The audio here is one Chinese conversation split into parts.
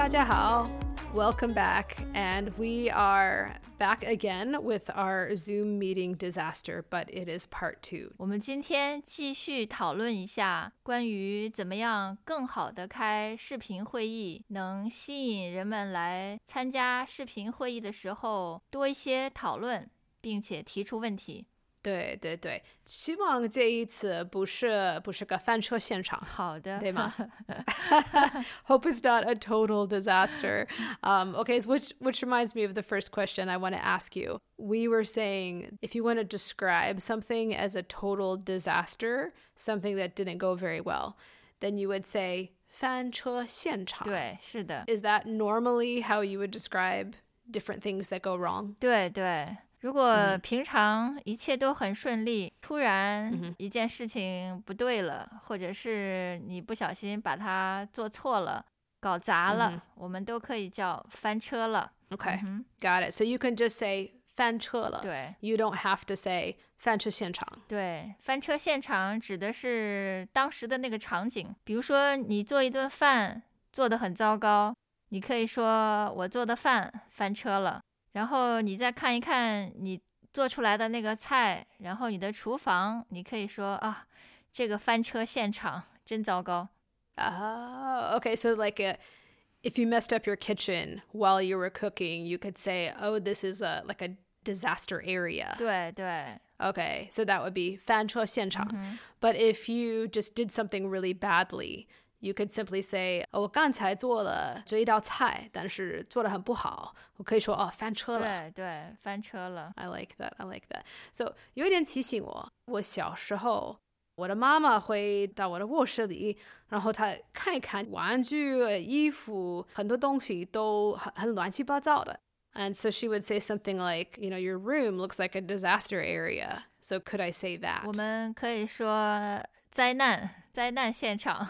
家好 Welcome back, and we are back again with our Zoom meeting disaster, but it is part 2. 我们今天继续讨论一下关于怎么样更好的开视频会议，能吸引人们来参加视频会议的时候多一些讨论，并且提出问题。 对对对，希望这一次不是个翻车现场。 好的， 对吗？Hope it's not a total disaster. Okay, so which reminds me of the first question I want to ask you. We were saying if you want to describe something as a total disaster, something that didn't go very well, then you would say 翻车现场。 对，是的。 Is that normally how you would describe different things that go wrong? 对对。如果平常一切都很顺利，突然一件事情不对了，或者是你不小心把它做错了，搞砸了，我们都可以叫翻车了。 Okay, got it. So you can just say 翻车了。 对。 You don't have to say 翻车现场。 对，翻车现场指的是当时的那个场景。比如说你做一顿饭做得很糟糕，你可以说我做的饭翻车了。然后你再看一看你做出来的那个菜，然后你的厨房，你可以说啊，这个翻车现场真糟糕。 Okay, so like if you messed up your kitchen while you were cooking, you could say, oh, this is like a disaster area. 对对。 Okay, so that would be 翻车现场。But if you just did something really badly, you could simply say, 我刚才做了这一道菜，但是做得很不好。我可以说翻车了。 对对，翻车了。 I like that. So 有一点提醒我小时候，我的妈妈会到我的卧室里，然后她看一看玩具、衣服，很多东西都很乱七八糟的。And so she would say something like, your room looks like a disaster area. So could I say that? 我们可以说灾难现场。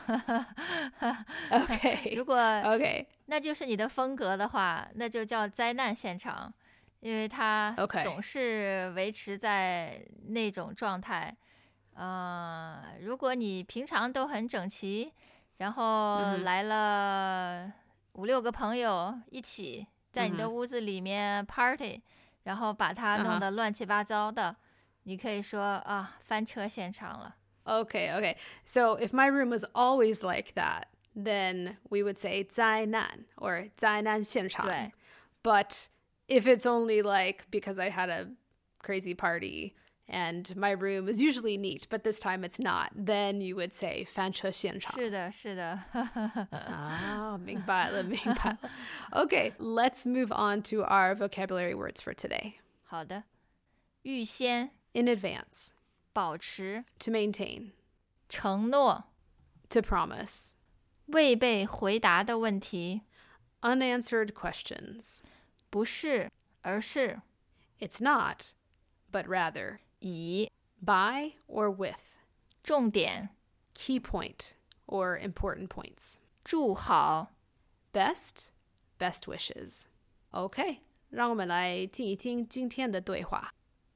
Okay. 如果 Okay. 那就是你的风格的话，那就叫灾难现场，因为它总是维持在那种状态。如果你平常都很整齐，然后来了5-6个朋友一起在你的屋子里面 party，然后把它弄得乱七八糟的，你可以说翻车现场了。 Okay. So if my room was always like that, then we would say 灾难 or 灾难现场。 对。 But if it's only like because I had a crazy party and my room is usually neat, but this time it's not, then you would say 翻车现场。 是的，是的。 明白了。Okay, let's move on to our vocabulary words for today. 好的。预先 In advance. 保持 To maintain. 承诺 To promise. 未被回答的问题 Unanswered questions. 不是，而是 It's not, but rather. 以 By or with. 重点 Key point or important points. 祝好 Best wishes. Okay, 让我们来听一听今天的对话。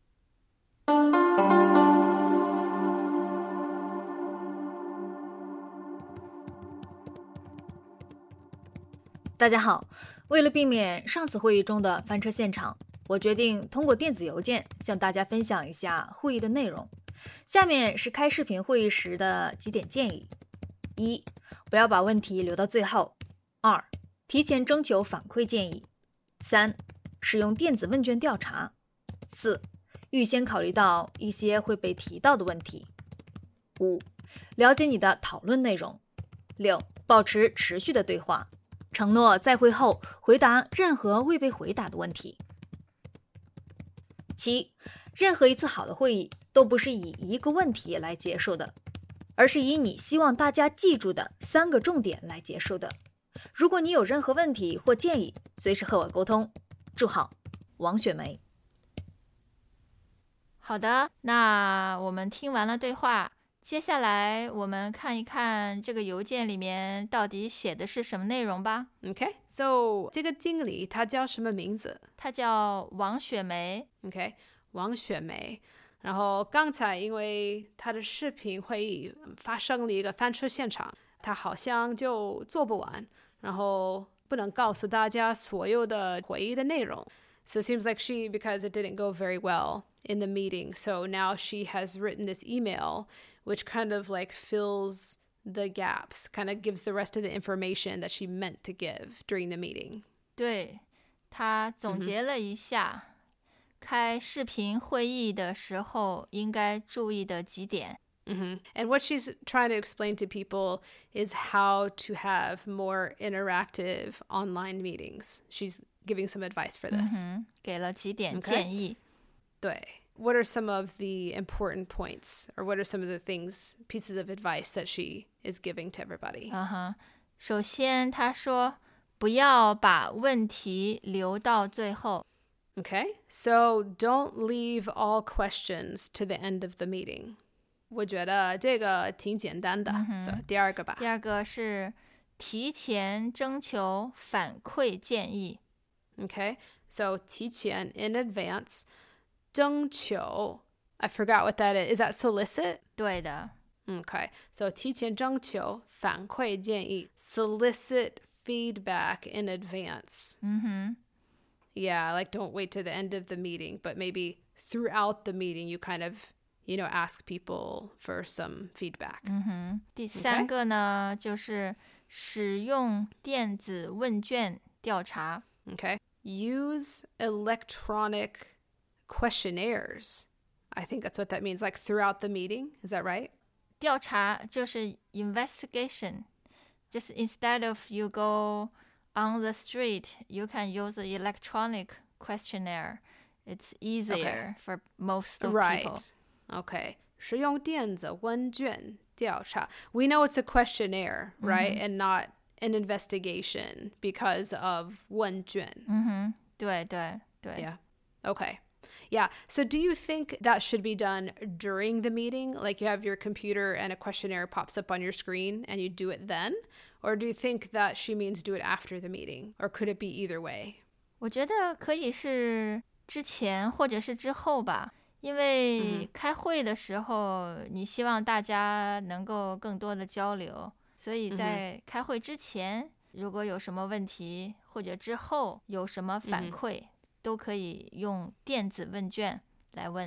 大家好，为了避免上次会议中的翻车现场，我决定通过电子邮件向大家分享一下会议的内容。下面是开视频会议时的几点建议： 1. 不要把问题留到最后； 2. 提前征求反馈建议； 3. 使用电子问卷调查； 4. 预先考虑到一些会被提到的问题； 5. 了解你的讨论内容； 6. 保持持续的对话，承诺在会后回答任何未被回答的问题。7. 任何一次好的会议都不是以一个问题来结束的，而是以你希望大家记住的3个重点来结束的。如果你有任何问题或建议，随时和我沟通。祝好，王雪梅。 好的，那我们听完了对话，接下来我们看一看这个邮件里面到底写的是什么内容吧。 Okay, so 这个经理他叫什么名字？ 他叫王雪梅。 Okay, 王雪梅。然后刚才因为他的视频会议发生了一个翻车现场，他好像就做不完，然后不能告诉大家所有的会议的内容。So it seems like because it didn't go very well in the meeting, so now she has written this email which kind of like fills the gaps, kind of gives the rest of the information that she meant to give during the meeting. 对，她总结了一下，开视频会议的时候应该注意的几点。 And what she's trying to explain to people is how to have more interactive online meetings. She's giving some advice for this. 给了几点建议。 对。What are some of the important points, or what are some of the pieces of advice that she is giving to everybody? 首先，她说不要把问题留到最后。 Okay, so don't leave all questions to the end of the meeting. 我觉得这个挺简单的。So, 第二个吧。 第二个是提前征求反馈建议。 Okay, so 提前 in advance. 征求 I forgot what that is. Is that solicit? 对的。 Okay, so 提前征求反馈建议 solicit feedback in advance. Yeah, like don't wait to the end of the meeting, but maybe throughout the meeting you kind of, ask people for some feedback. 第三个呢，就是使用电子问卷调查。 Okay, use electronic questionnaires. I think that's what that means, like throughout the meeting. Is that right? 调查就是 investigation. Just instead of you go on the street, you can use an electronic questionnaire. It's easier for most of people. Okay. 使用电子问卷调查. We know it's a questionnaire, right? And not an investigation because of 问卷. 对对对。 Yeah. Okay. Yeah. So do you think that should be done during the meeting? Like you have your computer and a questionnaire pops up on your screen and you do it then? Or do you think that she means do it after the meeting? Or could it be either way? 我觉得可以是之前或者是之后吧。因为开会的时候，你希望大家能够更多的交流，所以在开会之前，如果有什么问题，或者之后有什么反馈，都可以用电子问卷来问。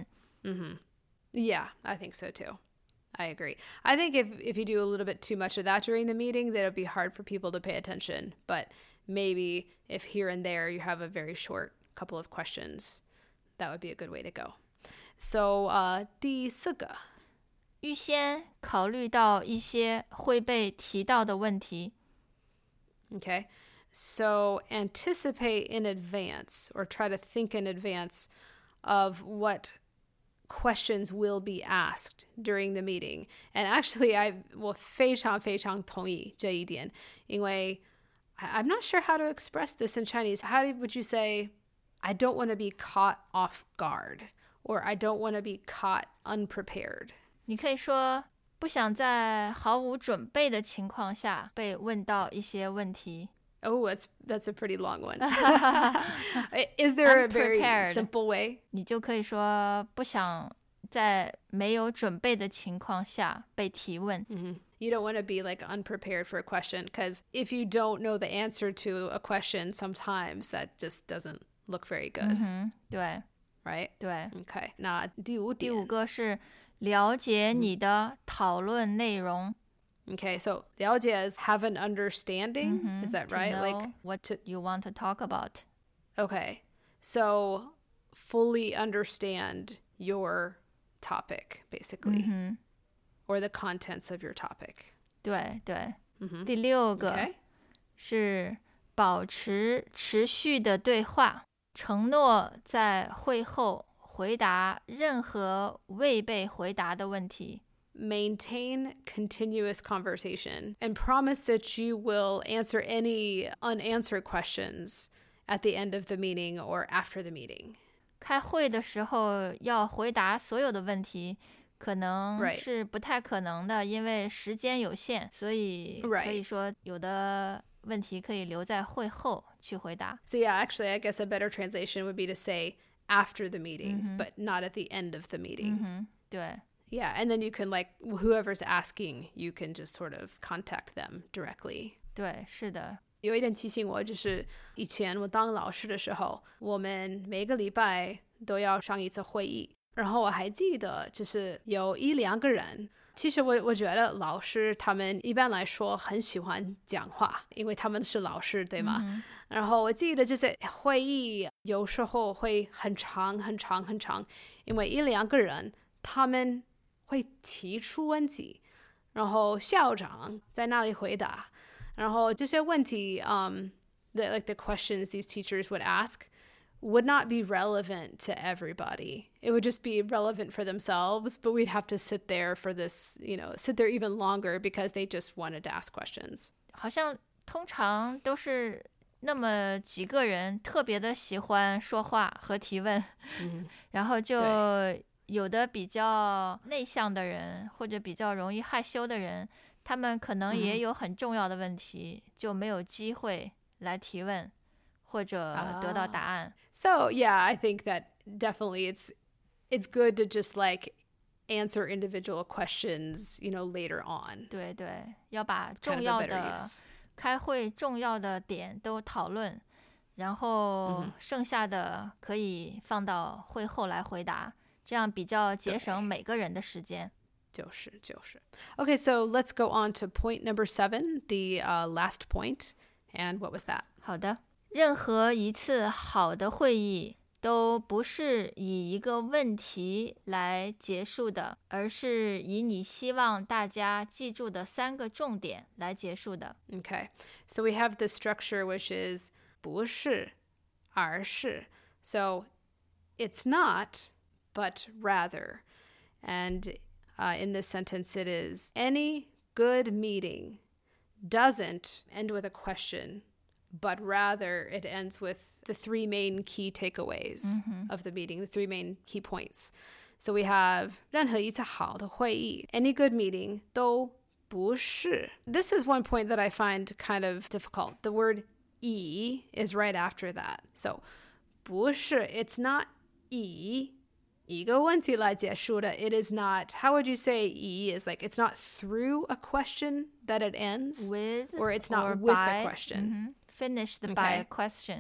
Yeah, I think so too. I agree. I think if you do a little bit too much of that during the meeting, then it'll be hard for people to pay attention. But maybe if here and there you have a very short couple of questions, that would be a good way to go. So, 第四个， 预先考虑到一些会被提到的问题。 Okay, so anticipate in advance or try to think in advance of what questions will be asked during the meeting. And actually, 我非常非常同意这一点，因为 I'm not sure how to express this in Chinese. How would you say, I don't want to be caught off guard? Or I don't want to be caught unprepared. 你可以说不想在毫无准备的情况下被问到一些问题。 Oh, that's a pretty long one. Is there a very simple way? 你就可以说不想在没有准备的情况下被提问。 You don't want to be like unprepared for a question because if you don't know the answer to a question, sometimes that just doesn't look very good. 对。 Right? 对。 Okay. 那第五个是了解你的讨论内容。 Okay, so 了解 is have an understanding. Is that right? To know like what you want to talk about. Okay, so fully understand your topic, basically, or the contents of your topic. 对对。第六个是保持持续的对话。承诺在会后回答任何未被回答的问题。 Maintain continuous conversation and promise that you will answer any unanswered questions at the end of the meeting or after the meeting. 开会的时候要回答所有的问题，可能是不太可能的，因为时间有限，所以可以说有的问题可以留在会后去回答。 So yeah, actually, I guess a better translation would be to say after the meeting, but not at the end of the meeting. 对。 Yeah, and then you can like whoever's asking, you can just sort of contact them directly. 对，是的。 有一点提醒我，就是以前我当老师的时候，我们每个礼拜都要上一次会议，然后我还记得就是有1-2个人，其实我觉得老师他们一般来说很喜欢讲话，因为他们是老师，对吗？然后我记得这些会议有时候会很长很长很长，因为1-2个人他们会提出问题，然后校长在那里回答，然后这些问题the questions these teachers would ask would not be relevant to everybody. It would just be relevant for themselves, but we'd have to sit there for this, sit there even longer because they just wanted to ask questions. 好像通常都是那么几个人特别的喜欢说话和提问，然后就有的比较内向的人或者比较容易害羞的人，他们可能也有很重要的问题，就没有机会来提问或者得到答案。 So yeah, I think that definitely it's good to just answer individual questions, later on. 对对，要把重要的开会重要的点都讨论，然后剩下的可以放到会后来回答，这样比较节省每个人的时间。 就是。Okay, so let's go on to point number 7, the last point. And what was that? 好的，任何一次好的会议都不是以一个问题来结束的，而是以你希望大家记住的3个重点来结束的。 Okay, so we have the structure which is 不是，而是。So it's not, but rather. And in this sentence it is, any good meeting doesn't end with a question, but rather it ends with the 3 main key takeaways of the meeting, the 3 main key points. So we have 任何一次好的会议, any good meeting 都不是. This is one point that I find kind of difficult. The word 以 is right after that. So 不是, it's not 以一个问题来结束的. It is not, how would you say 以 is it's not through a question that it ends? With or it's not or with by, a question. Finished by a question.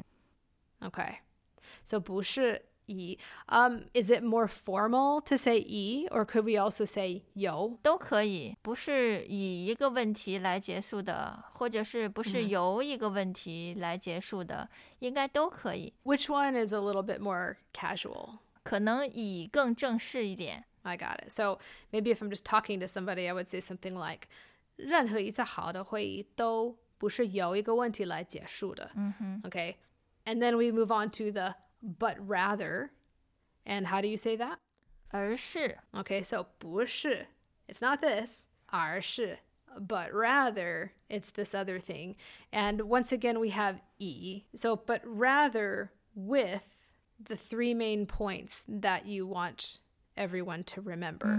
Okay. So 不是以. Is it more formal to say 以 or could we also say 有? 都可以，不是以一个问题来结束的，或者是不是由一个问题来结束的，应该都可以。 Which one is a little bit more casual? 可能以更正式一点。 I got it. So maybe if I'm just talking to somebody, I would say something like 任何一次好的会议都不是由一个问题来结束的。Okay. And then we move on to the but rather. And how do you say that? 而是。 Okay, so 不是, it's not this, 而是, but rather it's this other thing. And once again we have 以. So but rather with the 3 main points that you want everyone to remember.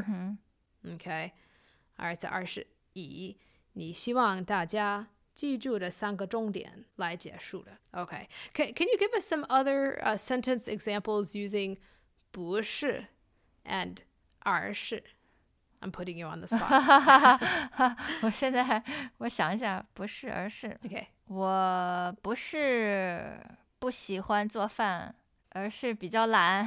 Okay. All right, so 而是以你希望大家记住的3个重点来结束的. Okay. Can you give us some other sentence examples using 不是 and 而是? I'm putting you on the spot. 我想一下，不是而是。 Okay. 我不是不喜欢做饭，而是比较懒。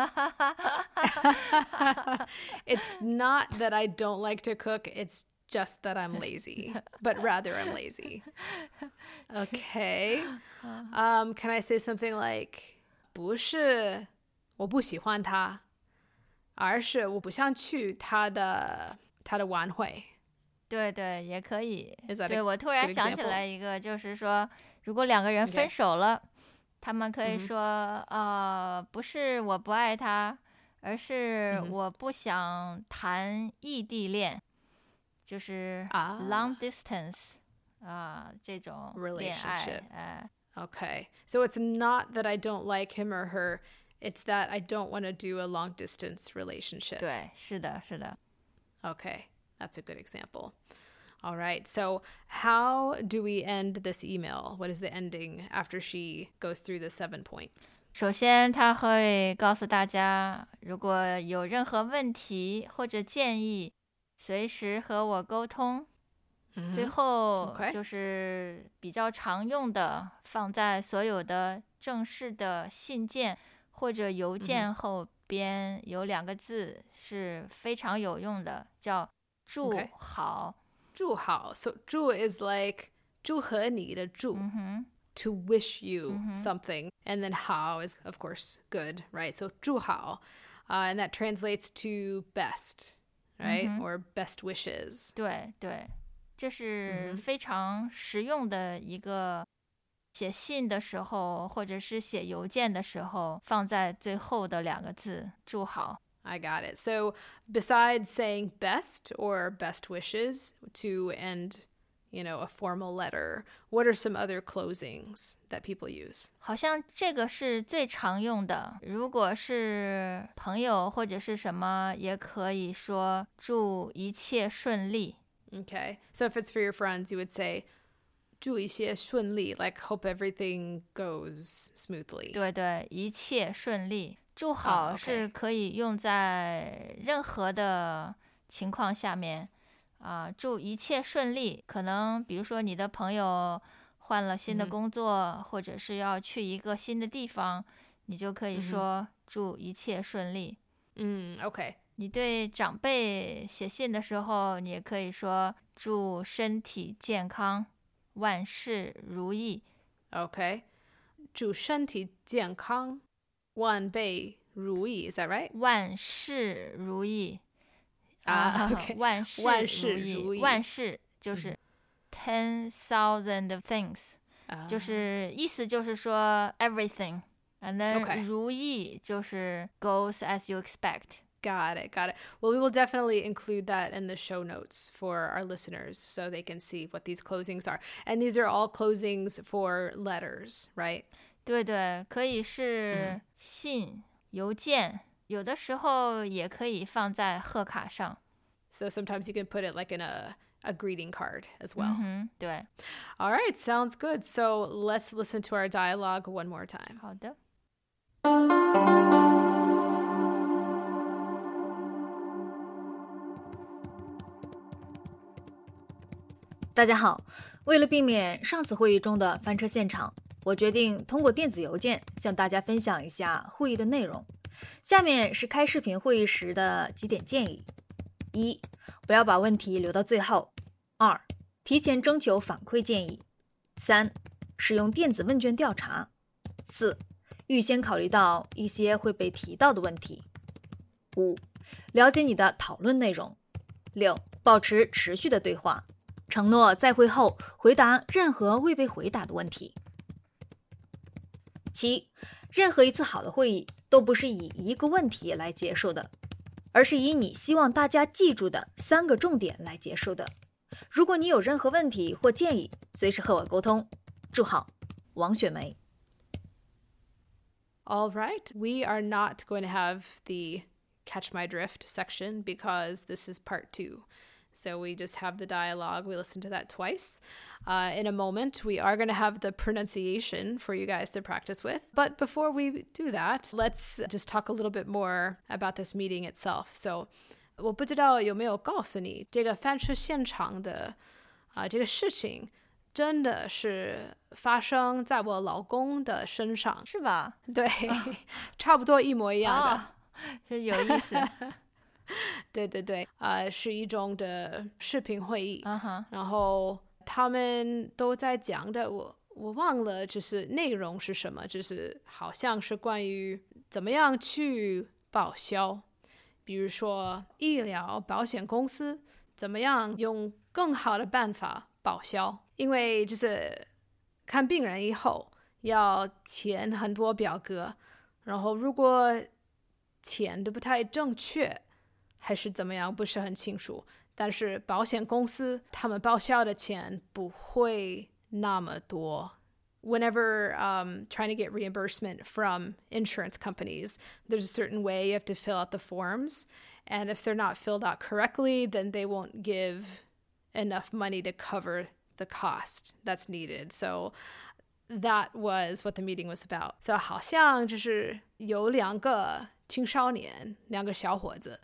It's not that I don't like to cook, it's just that I'm lazy, but rather I'm lazy. Okay. Can I say something like 不是我不喜欢他，而是我不想去他的晚会。 对对，也可以。 Is that 对， a 我突然 good 想起 example? 来一个，就是说，如果2个人分 Okay. 手了，他们可以说，不是我不爱他，而是我不想谈异地恋，就是 long distance 这种恋爱。 Okay. So it's not that I don't like him or her, it's that I don't want to do a long distance relationship. 对，是的，是的。 Okay. That's a good example. All right. So how do we end this email? What is the ending after she goes through the 7 points? 首先，他会告诉大家，如果有任何问题或者建议，随时和我沟通。 最后就是比较常用的，放在所有的正式的信件或者邮件后边有2个字是非常有用的，叫祝好。 祝好 So 祝 is like 祝贺你的祝to wish you something. And then 好 is, of course, good, right? So 祝好 and that translates to best, right? Or best wishes. 对对，这是非常实用的一个写信的时候或者是写邮件的时候放在最后的2个字祝好。 I got it. So besides saying best or best wishes to end, a formal letter, what are some other closings that people use? 好像这个是最常用的。如果是朋友或者是什么，也可以说祝一切顺利。 Okay. So if it's for your friends, you would say 祝一切顺利 like hope everything goes smoothly. 对对，一切顺利。祝好是可以用在任何的情况下面祝一切顺利，可能比如说你的朋友换了新的工作或者是要去一个新的地方，你就可以说祝一切顺利。 OK。 你对长辈写信的时候，你也可以说祝身体健康，万事如意。 OK。祝身体健康，万倍如意 Is that right? 万事如意 okay. 万事如意，万事就是 10,000 of things，就是意思就是说 everything， and then 如意就是 goes as you expect。 Got it. Well, we will definitely include that in the show notes for our listeners so they can see what these closings are. And these are all closings for letters, right? 对对，可以是信、邮件，有的时候也可以放在贺卡上。 So sometimes you can put it like in a greeting card as well. 对。 All right, sounds good. So let's listen to our dialogue one more time. 好的。 大家好，为了避免上次会议中的翻车现场，我决定通过电子邮件向大家分享一下会议的内容。下面是开视频会议时的几点建议：1. 不要把问题留到最后； 2. 提前征求反馈建议； 3. 使用电子问卷调查； 4. 预先考虑到一些会被提到的问题； 5. 了解你的讨论内容； 6. 保持持续的对话，承诺在会后回答任何未被回答的问题。7. 任何一次好的会议都不是以一个问题来结束的，而是以你希望大家记住的3个重点来结束的。如果你有任何问题或建议，随时和我沟通。祝好，王雪梅。 All right, we are not going to have the Catch My Drift section because this is part 2. So we just have the dialogue. We listened to that twice. In a moment, we are going to have the pronunciation for you guys to practice with. But before we do that, let's just talk a little bit more about this meeting itself. So 我不知道有没有告诉你，这个翻车现场的这个事情真的是发生在我老公的身上， 是吧？ 对，差不多一模一样的， 这有意思。 对对对，是一种的视频会议，然后他们都在讲的，我忘了就是内容是什么，就是好像是关于怎么样去报销，比如说医疗保险公司怎么样用更好的办法报销，因为就是看病人以后要填很多表格，然后如果填的不太正确还是怎么样不是很清楚，但是保险公司他们报销的钱不会那么多。Whenever trying to get reimbursement from insurance companies, there's a certain way you have to fill out the forms, and if they're not filled out correctly, then they won't give enough money to cover the cost that's needed. So that was what the meeting was about. So 好像就是有2个青少年，2个小伙子，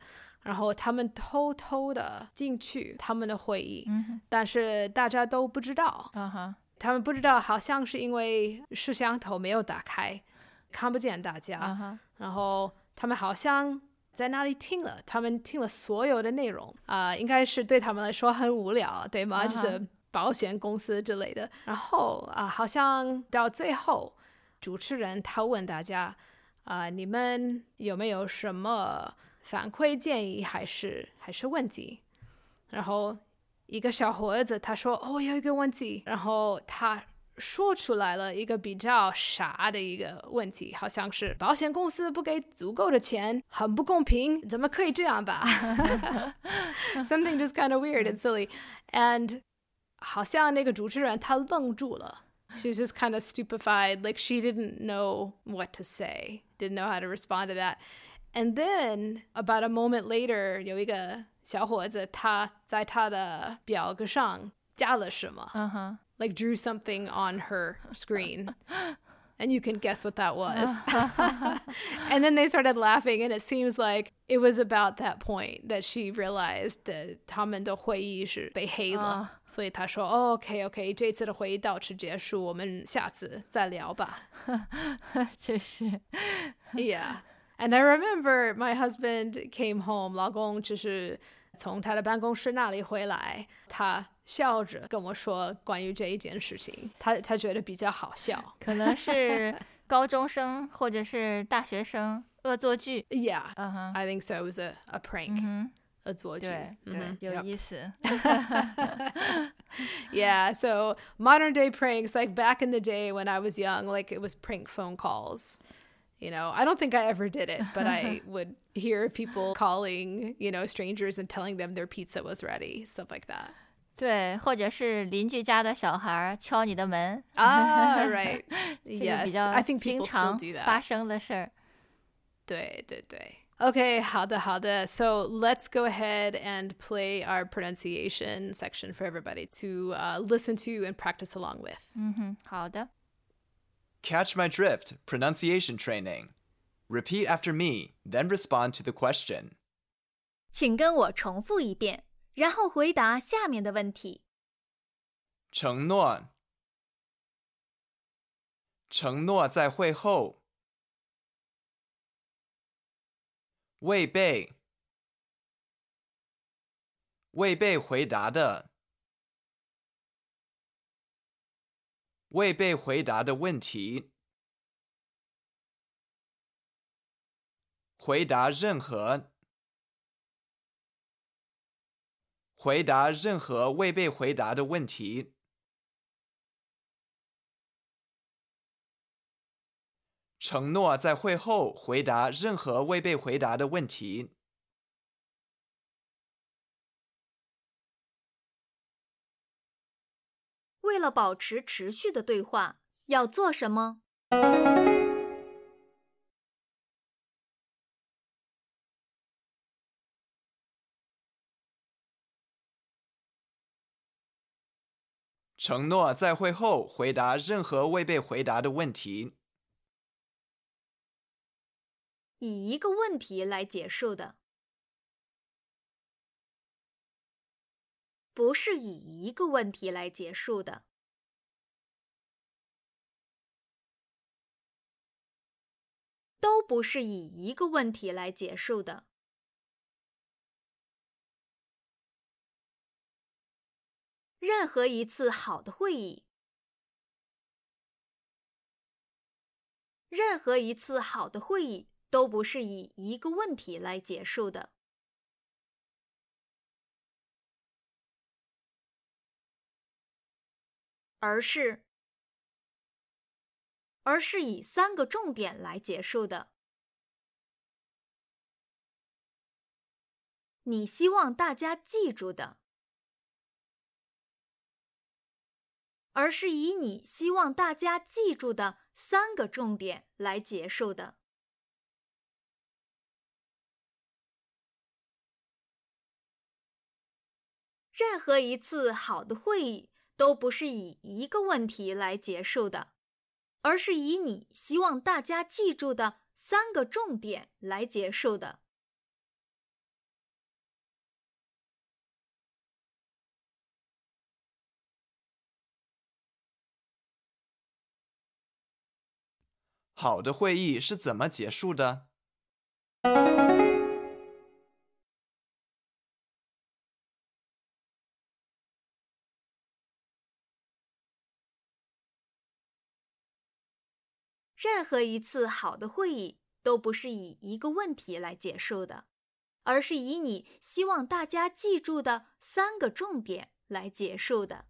然后他们偷偷的进去他们的会议，但是大家都不知道。他们不知道，好像是因为摄像头没有打开，看不见大家。然后他们好像在那里听了，他们听了所有的内容应该是对他们来说很无聊，对吗？就是保险公司之类的。然后好像到最后，主持人他问大家你们有没有什么反馈建议还是问题？然后一个小伙子他说有一个问题，然后他说出来了一个比较傻的一个问题，好像是保险公司不给足够的钱，很不公平，怎么可以这样吧？Something just kind of weird and silly. And 好像那个主持人他愣住了。She's just kind of stupefied, like she didn't know what to say, didn't know how to respond to that. And then, about a moment later, 有一个小伙子他在他的表格上加了什么like drew something on her screen. And you can guess what that was. And then they started laughing, and it seems like it was about that point that she realized that 他们的会议是被黑了。所以她说OK， 这次的会议到此结束，我们下次再聊吧。 就是 Yeah. And I remember my husband came home, 老公就是从他的办公室那里回来，他笑着跟我说关于这一件事情，他觉得比较好笑。 可能是高中生或者是大学生恶作剧。 Yeah, I think so. It was a prank. 恶作剧。 对，有意思。 Yeah, so modern day pranks, like back in the day when I was young, like it was prank phone calls. You know, I don't think I ever did it, but I would hear people calling, strangers and telling them their pizza was ready, stuff like that. 对，或者是邻居家的小孩敲你的门。 Right. 这个比 Yes, 较 I think 经 people 常 still do that. 发生的事儿。 对。Okay, 好的。So let's go ahead and play our pronunciation section for everybody to listen to and practice along with. 好的。 Catch my drift, pronunciation training. Repeat after me, then respond to the question. 请跟我重复一遍，然后回答下面的问题。 承诺，承诺在会后。未被，未被回答的，未被回答的问题。回答任何，回答任何未被回答的问题。承诺在会后回答任何未被回答的问题。 为了保持持续的对话，要做什么？ 承诺在会后回答任何未被回答的问题。 以一个问题来结束的，不是以一个问题来结束的。都不是以一个问题来结束的。任何一次好的会议，任何一次好的会议都不是以一个问题来结束的，而是以3个重点来结束的。你希望大家记住的，而是以你希望大家记住的3个重点来结束的。任何一次好的会议都不是以一个问题来结束的，而是以你希望大家记住的3个重点来结束的。 好的会议是怎么结束的？ 任何一次好的会议都不是以一个问题来结束的，而是以你希望大家记住的3个重点来结束的。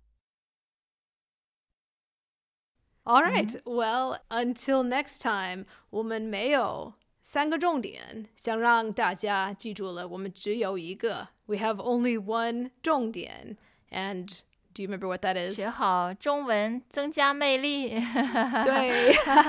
All right, well, until next time, 我们没有3个重点，想让大家记住了，我们只有一个。We have only one 重点 and do you remember what that is? 学好中文，增加魅力。 对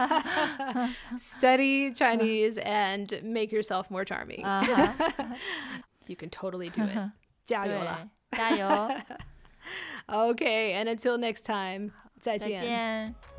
，Study Chinese and make yourself more charming. You can totally do it. 加油了， 加油。 Okay, and until next time, 再见。 再见。